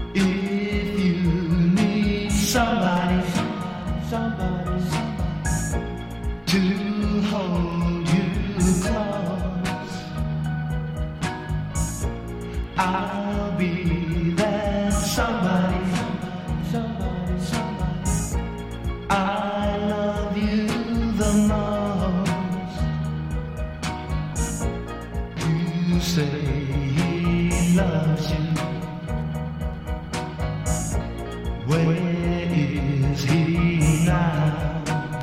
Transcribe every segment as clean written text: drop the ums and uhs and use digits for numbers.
If you need somebody to hold you close, I'll be that somebody. I love you the most. You say he loves you. Where is he now?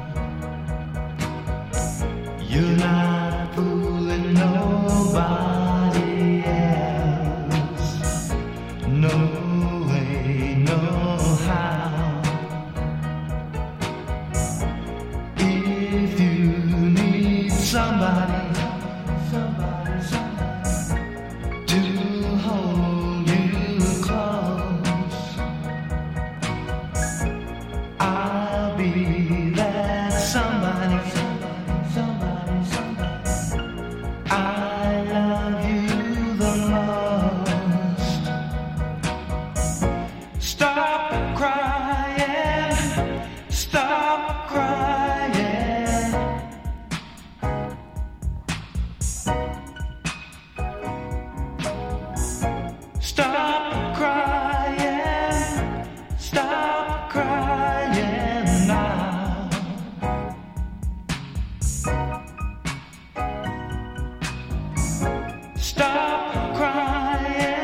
You're not fooling nobody else. No way, no how. If you need somebody to hold you close, I'll be that somebody. I love you the most. Stop crying, stop crying. Stop